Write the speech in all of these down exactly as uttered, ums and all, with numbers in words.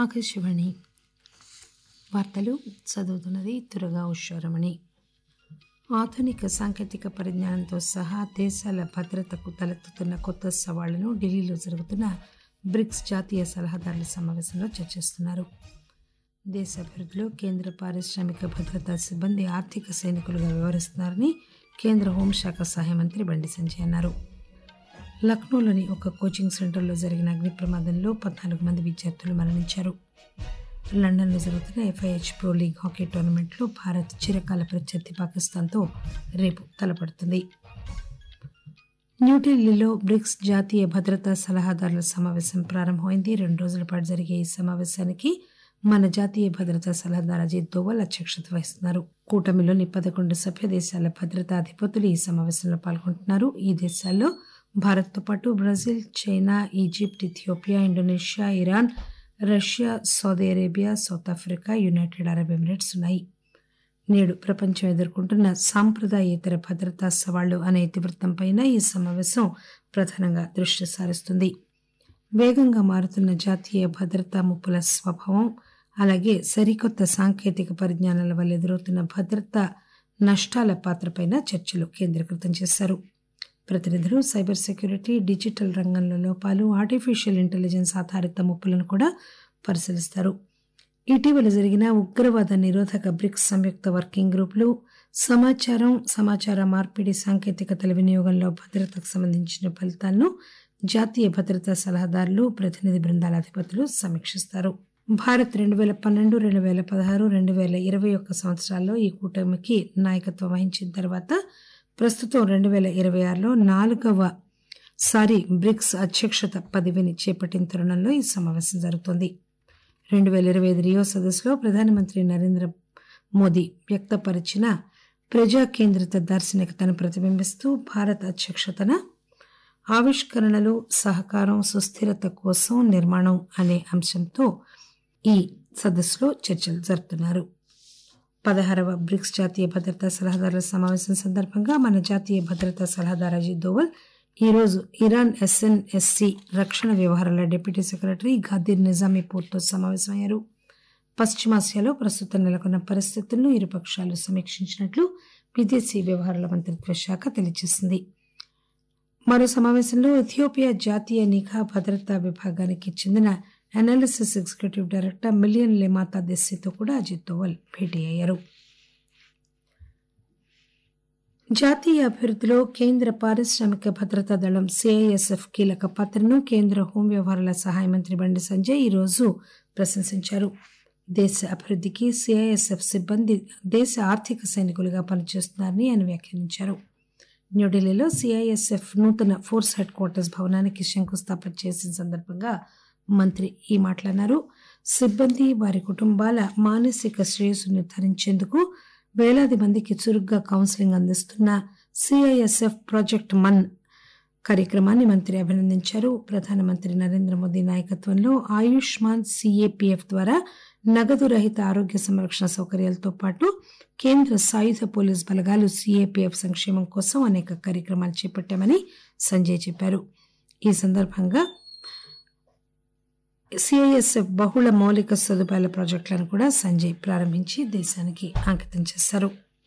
ఆకాశవాణి వార్తలు చదువుతున్నది తురగా ఉషారమణి. ఆధునిక సాంకేతిక పరిజ్ఞానంతో సహా దేశాల భద్రతకు తలెత్తుతున్న కొత్త సవాళ్లను ఢిల్లీలో జరుగుతున్న బ్రిక్స్ జాతీయ సలహాదారుల సమావేశంలో చర్చిస్తున్నారు. దేశ అభివృద్ధిలో కేంద్ర పారిశ్రామిక భద్రతా సిబ్బంది ఆర్థిక సైనికులుగా వ్యవహరిస్తున్నారని కేంద్ర హోంశాఖ సహాయ మంత్రి బండి సంజయ్ అన్నారు. లక్నోలోని ఒక కోచింగ్ సెంటర్లో జరిగిన అగ్ని ప్రమాదంలో పద్నాలుగు మంది విద్యార్థులు మరణించారు. లండన్లో జరుగుతున్న ఎఫ్ఐహెచ్ ప్రో లీగ్ హాకీ టోర్నమెంట్లో భారత్ చిరకాల ప్రత్యర్థి పాకిస్తాన్తో రేపు తలపడుతుంది. న్యూఢిల్లీలో బ్రిక్స్ జాతీయ భద్రతా సలహాదారుల సమావేశం ప్రారంభమైంది. రెండు రోజుల పాటు జరిగే ఈ సమావేశానికి మన జాతీయ భద్రతా సలహాదారు అజిత్ దోవల్ అధ్యక్షత వహిస్తున్నారు. కూటమిలోని పదకొండు సభ్య దేశాల భద్రతా అధిపతులు ఈ సమావేశంలో పాల్గొంటున్నారు. ఈ దేశాల్లో భారత్తో పాటు Brazil, China, Egypt, Ethiopia, Indonesia, Iran, Russia, Saudi Arabia, South Africa, United Arab Emirates ఉన్నాయి. నేడు ప్రపంచం ఎదుర్కొంటున్న సాంప్రదాయేతర భద్రతా సవాళ్లు అనే ఇతివృత్తంపై ఈ సమావేశం ప్రధానంగా దృష్టి సారిస్తుంది. వేగంగా మారుతున్న జాతీయ భద్రతా ముప్పుల స్వభావం, అలాగే సరికొత్త సాంకేతిక పరిజ్ఞానాల వల్ల ఎదురవుతున్న భద్రతా నష్టాల పాత్రపై చర్చలు కేంద్రీకృతం చేశారు. ప్రతినిధులు సైబర్ సెక్యూరిటీ, డిజిటల్ రంగంలో లోపాలు, ఆర్టిఫిషియల్ ఇంటెలిజెన్స్ ఆధారిత ముప్పులను కూడా పరిశీలిస్తారు. ఇటీవల జరిగిన ఉగ్రవాద నిరోధక బ్రిక్స్ సంయుక్త వర్కింగ్ గ్రూపులు సమాచారం, సమాచార మార్పిడి సాంకేతికతల వినియోగంలో భద్రతకు సంబంధించిన ఫలితాలను జాతీయ భద్రతా సలహాదారులు, ప్రతినిధి బృందాల అధిపతులు సమీక్షిస్తారు. భారత్ రెండు వేల పన్నెండు రెండు వేల పదహారు రెండు వేల ఇరవై ఒక్క సంవత్సరాల్లో ఈ కూటమికి నాయకత్వం వహించిన తర్వాత ప్రస్తుతం రెండు వేల ఇరవై ఆరులో నాలుగవ సారి బ్రిక్స్ అధ్యక్షత పదవిని చేపట్టిన తరుణంలో ఈ సమావేశం జరుగుతోంది. రెండు వేల ఇరవై ఐదు రియో సదస్సులో ప్రధానమంత్రి నరేంద్ర మోదీ వ్యక్తపరిచిన ప్రజా కేంద్రిత దార్శనికతను ప్రతిబింబిస్తూ భారత్ అధ్యక్షతన ఆవిష్కరణలు, సహకారం, సుస్థిరత కోసం నిర్మాణం అనే అంశంతో ఈ సదస్సులో చర్చలు జరుపుతున్నారు. పదహారవ బ్రిక్స్ జాతీయ భద్రతా సలహాదారుల సమావేశం సందర్భంగా మన జాతీయ భద్రతా సలహాదారు అజిత్ దోవల్ ఈరోజు ఇరాన్ ఎస్ఎన్ఎస్సి రక్షణ వ్యవహారాల డిప్యూటీ సెక్రటరీ ఘాదిర్ నిజామీపూర్తో సమావేశమయ్యారు. పశ్చిమాసియాలో ప్రస్తుతం నెలకొన్న పరిస్థితులను ఇరుపక్షాలు సమీక్షించినట్లు విదేశీ వ్యవహారాల మంత్రిత్వ శాఖ తెలియజేసింది. మరో సమావేశంలో ఇథియోపియా జాతీయ నిఘా భద్రతా విభాగానికి చెందిన analysis executive director Million Lemata దెస్సీతో కూడా అజిత్ దోవల్ భేటీ అయ్యారు. జాతీయ అభివృద్ధిలో కేంద్ర పారిశ్రామిక భద్రతా దళం సిఐఎస్ఎఫ్ కీలక పాత్రను కేంద్ర హోం వ్యవహారాల సహాయ మంత్రి బండి సంజయ్ ఈరోజు ప్రశంసించారు. దేశ అభివృద్ధికి సిఐఎస్ఎఫ్ సిబ్బంది దేశ ఆర్థిక సైనికులుగా పనిచేస్తున్నారని ఆయన వ్యాఖ్యానించారు. న్యూఢిల్లీలో సిఐఎస్ఎఫ్ నూతన ఫోర్స్ హెడ్ క్వార్టర్స్ భవనానికి శంకుస్థాపన చేసిన సందర్భంగా మంత్రి ఈ మాట్లాడారు. సిబ్బంది, వారి కుటుంబాల మానసిక శ్రేయస్సు నిర్ధారించేందుకు వేలాది మందికి చురుగ్గా కౌన్సిలింగ్ అందిస్తున్న సిఐఎస్ఎఫ్ ప్రాజెక్ట్ మన్ కార్యక్రమాన్ని మంత్రి అభినందించారు. ప్రధానమంత్రి నరేంద్ర మోదీ నాయకత్వంలో ఆయుష్మాన్ సిఏపిఎఫ్ ద్వారా నగదు రహిత ఆరోగ్య సంరక్షణ సౌకర్యాలతో పాటు కేంద్ర సాయుధ పోలీస్ బలగాలు సిఏపిఎఫ్ సంక్షేమం కోసం అనేక కార్యక్రమాలు చేపట్టామని సంజయ్ చెప్పారు. ఈ సందర్భంగా సిఐఎస్ఎఫ్ బహుళ మౌలిక సదుపాయాల ప్రాజెక్టులను కూడా సంజయ్ ప్రారంభించి దేశానికి అంకితం చేశారు.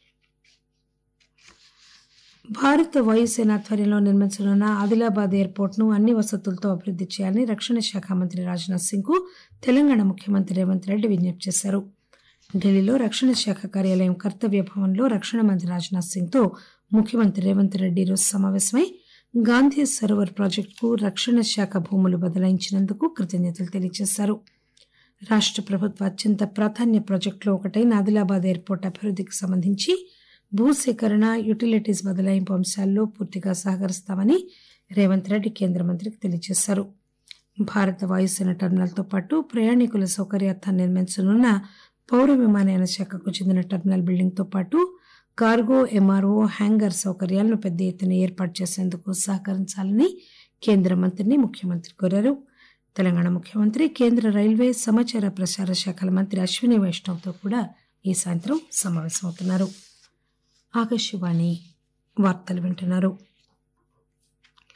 భారత వాయుసేన ఆధ్వర్యంలో నిర్మించనున్న ఆదిలాబాద్ ఎయిర్పోర్ట్ ను అన్ని వసతులతో అభివృద్ధి చేయాలని రక్షణ శాఖ మంత్రి రాజ్నాథ్ సింగ్ కు తెలంగాణ ముఖ్యమంత్రి రేవంత్ రెడ్డి విజ్ఞప్తి చేశారు. ఢిల్లీలో రక్షణ శాఖ కార్యాలయం కర్తవ్య భవన్లో రక్షణ మంత్రి రాజ్నాథ్ సింగ్ తో ముఖ్యమంత్రి రేవంత్ రెడ్డి ఈరోజు సమావేశమై గాంధీ సరోవర్ ప్రాజెక్టుకు రక్షణ శాఖ భూములు బదలాయించినందుకు కృతజ్ఞతలు తెలియజేశారు. రాష్ట ప్రభుత్వ అత్యంత ప్రాధాన్య ప్రాజెక్టులో ఒకటైన ఆదిలాబాద్ ఎయిర్పోర్ట్ అభివృద్ధికి సంబంధించి భూసేకరణ, యుటిలిటీస్ బదలాయింపు అంశాల్లో పూర్తిగా సహకరిస్తామని రేవంత్ రెడ్డి కేంద్ర మంత్రికి తెలియజేశారు. భారత వాయుసేన టెర్మినల్తో పాటు ప్రయాణికుల సౌకర్యార్థం నిర్మించనున్న పౌర విమానయాన శాఖకు చెందిన టెర్మినల్ బిల్డింగ్తో పాటు కార్గో, ఎంఆర్ఓ, హ్యాంగర్ సౌకర్యాలను పెద్ద ఎత్తున ఏర్పాటు చేసేందుకు సహకరించాలని కేంద్ర మంత్రిని ముఖ్యమంత్రి కోరారు. తెలంగాణ ముఖ్యమంత్రి కేంద్ర రైల్వే, సమాచార ప్రసార శాఖల మంత్రి అశ్విని వైష్ణవ్తో కూడా ఈ సాయంత్రం సమావేశమవుతున్నారు. ఆకాశవాణి వార్తలు వింటున్నారు.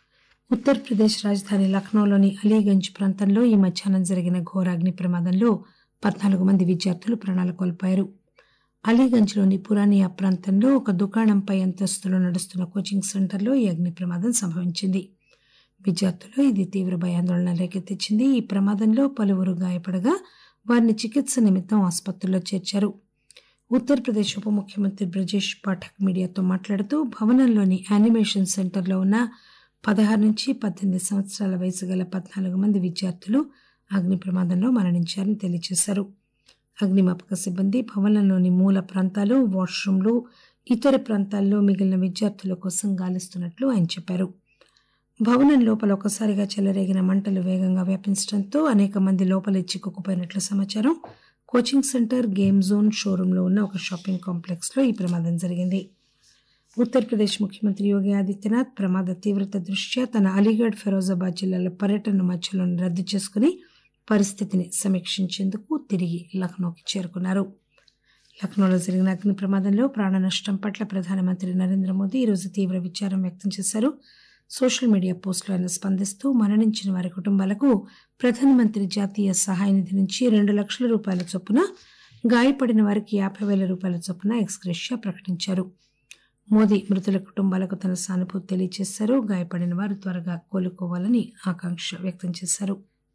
ఉత్తరప్రదేశ్ రాజధాని లక్నోలోని అలీగంజ్ ప్రాంతంలో ఈ మధ్యాహ్నం జరిగిన ఘోర అగ్ని ప్రమాదంలో పద్నాలుగు మంది విద్యార్థులు ప్రాణాలు కోల్పోయారు. అలీగంజ్లోని పురానియా ప్రాంతంలో ఒక దుకాణంపై అంతస్తులో నడుస్తున్న కోచింగ్ సెంటర్లో ఈ అగ్ని ప్రమాదం సంభవించింది. విద్యార్థుల్లో ఇది తీవ్ర భయాందోళన రేకెత్తించింది. ఈ ప్రమాదంలో పలువురు గాయపడగా వారిని చికిత్స నిమిత్తం ఆసుపత్రిలో చేర్చారు. ఉత్తరప్రదేశ్ ఉప ముఖ్యమంత్రి బ్రజేష్ పాఠక్ మీడియాతో మాట్లాడుతూ భవనంలోని యానిమేషన్ సెంటర్లో ఉన్న పదహారు నుంచి పద్దెనిమిది సంవత్సరాల వయసు గల పద్నాలుగు మంది విద్యార్థులు అగ్ని ప్రమాదంలో మరణించారని తెలియజేశారు. అగ్నిమాపక సిబ్బంది భవనంలోని మూల ప్రాంతాలు, వాష్రూంలు, ఇతర ప్రాంతాల్లో మిగిలిన విద్యార్థుల కోసం గాలిస్తున్నట్లు ఆయన చెప్పారు. భవనం లోపల ఒకసారిగా చెలరేగిన మంటలు వేగంగా వ్యాపించడంతో అనేక మంది లోపలే చిక్కుకుపోయినట్లు సమాచారం. కోచింగ్ సెంటర్, గేమ్ జోన్, షోరూంలో ఉన్న ఒక షాపింగ్ కాంప్లెక్స్ లో ఈ ప్రమాదం జరిగింది. ఉత్తరప్రదేశ్ ముఖ్యమంత్రి యోగి ఆదిత్యనాథ్ ప్రమాద తీవ్రత దృష్ట్యా తన అలీగఢ్, ఫిరోజాబాద్ జిల్లాల పర్యటన మధ్యలో రద్దు చేసుకుని పరిస్థితిని సమీక్షించేందుకు తిరిగి లక్నోకి చేరుకున్నారు. లక్నోలో జరిగిన అగ్ని ప్రమాదంలో ప్రాణ నష్టం పట్ల ప్రధానమంత్రి నరేంద్ర మోదీ ఈరోజు తీవ్ర విచారం వ్యక్తం చేశారు. సోషల్ మీడియా పోస్టులో ఆయన స్పందిస్తూ మరణించిన వారి కుటుంబాలకు ప్రధానమంత్రి జాతీయ సహాయ నిధి నుంచి రెండు లక్షల రూపాయల చొప్పున, గాయపడిన వారికి యాభై వేల రూపాయల చొప్పున ఎక్స్గ్రేషియా ప్రకటించారు. మోదీ మృతుల కుటుంబాలకు తన సానుభూతి తెలియజేశారు. గాయపడిన వారు త్వరగా కోలుకోవాలని ఆకాంక్ష వ్యక్తం చేశారు.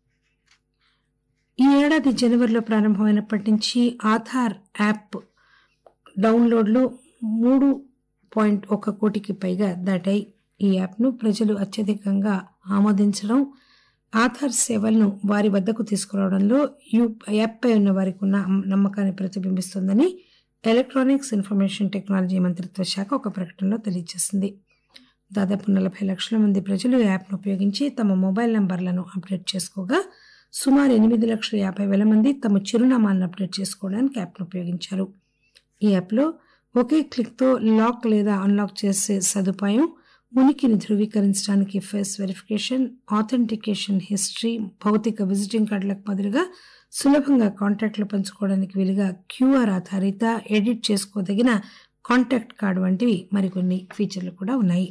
ఈ ఏడాది జనవరిలో ప్రారంభమైనప్పటి నుంచి ఆధార్ యాప్ డౌన్లోడ్లు మూడు పాయింట్ ఒక కోటికి పైగా దాటాయి. ఈ యాప్ను ప్రజలు అత్యధికంగా ఆమోదించడం ఆధార్ సేవలను వారి వద్దకు తీసుకురావడంలో యాప్పై ఉన్న వారికి ఉన్న నమ్మకాన్ని ప్రతిబింబిస్తోందని ఎలక్ట్రానిక్స్ ఇన్ఫర్మేషన్ టెక్నాలజీ మంత్రిత్వ శాఖ ఒక ప్రకటనలో తెలియజేసింది. దాదాపు నలభై లక్షల మంది ప్రజలు ఈ యాప్ను ఉపయోగించి తమ మొబైల్ నంబర్లను అప్డేట్ చేసుకోగా సుమారు ఎనిమిది లక్షల యాభై వేల మంది తమ చిరునామాలను అప్డేట్ చేసుకోవడానికి యాప్ను ఉపయోగించారు. ఈ యాప్లో ఒకే క్లిక్తో లాక్ లేదా అన్లాక్ చేసే సదుపాయం, ఉనికిని ధృవీకరించడానికి ఫేస్ వెరిఫికేషన్, ఆథెంటికేషన్ హిస్టరీ, భౌతిక విజిటింగ్ కార్డులకు బదులుగా సులభంగా కాంటాక్ట్లు పంచుకోవడానికి వీలుగా క్యూఆర్ ఆధారిత ఎడిట్ చేసుకోదగిన కాంటాక్ట్ కార్డు వంటివి మరికొన్ని ఫీచర్లు కూడా ఉన్నాయి.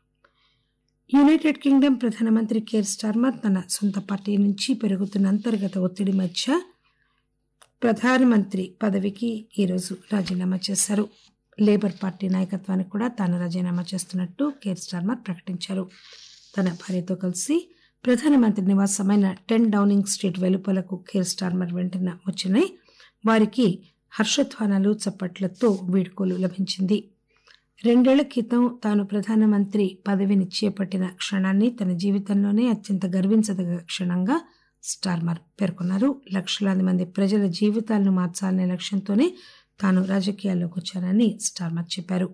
యునైటెడ్ కింగ్డమ్ ప్రధానమంత్రి కేర్ స్టార్మర్ తన సొంత పార్టీ నుంచి పెరుగుతున్న అంతర్గత ఒత్తిడి మధ్య ప్రధానమంత్రి పదవికి ఈరోజు రాజీనామా చేశారు. లేబర్ పార్టీ నాయకత్వానికి కూడా తాను రాజీనామా చేస్తున్నట్టు కేర్ స్టార్మర్ ప్రకటించారు. తన భార్యతో కలిసి ప్రధానమంత్రి నివాసమైన టెన్ డౌనింగ్ స్ట్రీట్ వెలుపలకు కేర్ స్టార్మర్ వెంటనే వచ్చినాయి. వారికి హర్షధ్వానాలు, చప్పట్లతో వీడ్కోలు లభించింది. రెండేళ్ల క్రితం తాను ప్రధానమంత్రి పదవిని చేపట్టిన క్షణాన్ని తన జీవితంలోనే అత్యంత గర్వించదగ్గ క్షణంగా స్టార్మర్ పేర్కొన్నారు. లక్షలాది మంది ప్రజల జీవితాలను మార్చాలనే లక్ష్యంతోనే తాను రాజకీయాల్లోకి వచ్చానని స్టార్మర్ చెప్పారు.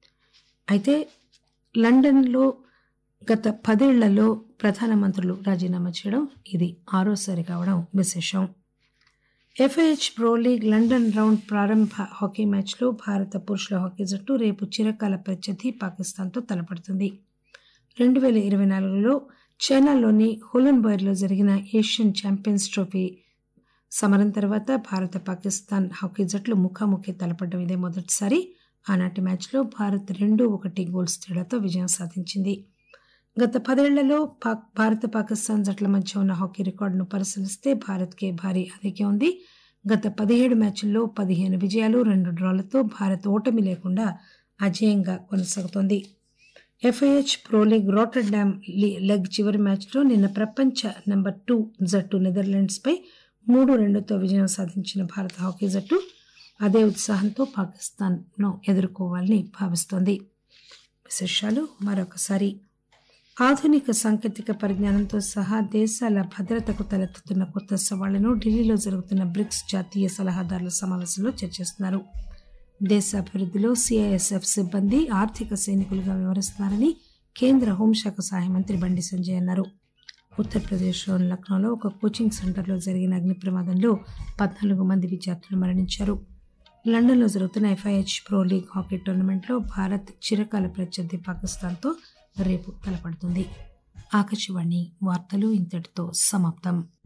అయితే లండన్లో గత పదేళ్లలో ప్రధానమంత్రులు రాజీనామా చేయడం ఇది ఆరోసారి కావడం విశేషం. FIH pro league London round ప్రారంభ హాకీ మ్యాచ్లో భారత పురుషుల హాకీ జట్టు రేపు చిరకాల ప్రత్యర్థి పాకిస్తాన్తో తలపడుతుంది. రెండు వేల ఇరవై నాలుగులో చైనాలోని హోలన్బర్గ్లో జరిగిన ఏషియన్ ఛాంపియన్స్ ట్రోఫీ సమరం తర్వాత భారత పాకిస్తాన్ హాకీ జట్లు ముఖాముఖి తలపడడం ఇదే మొదటిసారి. ఆనాటి మ్యాచ్లో భారత్ రెండు ఒకటి గోల్స్ తేడాతో విజయం సాధించింది. గత పదేళ్లలో పాక్ భారత పాకిస్తాన్ జట్ల మధ్య ఉన్న హాకీ రికార్డును పరిశీలిస్తే భారత్కే భారీ ఆధిక్యం ఉంది. గత పదిహేడు మ్యాచ్ల్లో పదిహేను విజయాలు, రెండు డ్రాలతో భారత్ ఓటమి లేకుండా అజేయంగా కొనసాగుతోంది. FIH pro league Rotterdam leg చివరి మ్యాచ్లో నిన్న ప్రపంచ నెంబర్ టూ జట్టు నెదర్లాండ్స్ పై మూడు రెండుతో విజయం సాధించిన భారత హాకీ జట్టు అదే ఉత్సాహంతో పాకిస్తాన్ ను ఎదుర్కోవాలని భావిస్తోంది. విశేషాలు మరొకసారి. ఆధునిక సాంకేతిక పరిజ్ఞానంతో సహా దేశాల భద్రతకు తలెత్తుతున్న కొత్త సవాళ్లను ఢిల్లీలో జరుగుతున్న బ్రిక్స్ జాతీయ సలహాదారుల సమావేశంలో చర్చిస్తున్నారు. దేశాభివృద్ధిలో సిఐఎస్ఎఫ్ సిబ్బంది ఆర్థిక సైనికులుగా వ్యవహరిస్తున్నారని కేంద్ర హోంశాఖ సహాయ మంత్రి బండి సంజయ్ అన్నారు. ఉత్తరప్రదేశ్లోని లక్నోలో ఒక కోచింగ్ సెంటర్లో జరిగిన అగ్ని ప్రమాదంలో పద్నాలుగు మంది విద్యార్థులు మరణించారు. లండన్లో జరుగుతున్న ఎఫ్ఐహెచ్ ప్రో లీగ్ హాకీ టోర్నమెంట్లో భారత్ చిరకాల ప్రత్యర్థి పాకిస్తాన్తో రేపు తలపడుతుంది. ఆకాశవాణి వార్తలు ఇంతటితో సమాప్తం.